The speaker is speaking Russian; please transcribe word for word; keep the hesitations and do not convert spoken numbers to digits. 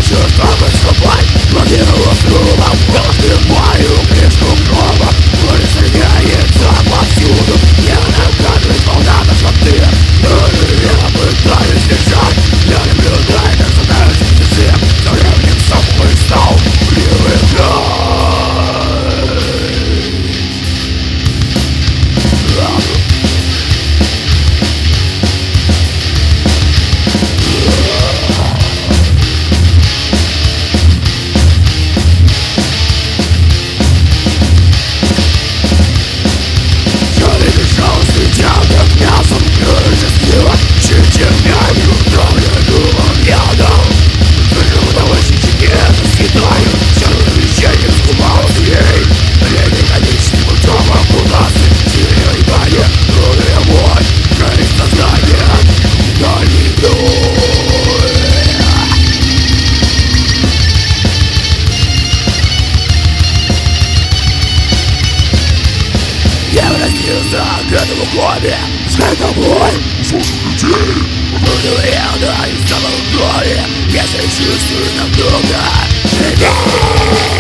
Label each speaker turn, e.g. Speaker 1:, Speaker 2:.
Speaker 1: чтобы ступать, блокировав трубом, открываю крышку гроба. Боль стреляется повсюду, я накатывает волна на шоты. Я пытаюсь держать, я наблюдаю, как задаются часы. Со временем сам мой стал привыкать. Закрытому хобби, с тобой слушай людей. Буду я даю самого горе, если чувствую намного.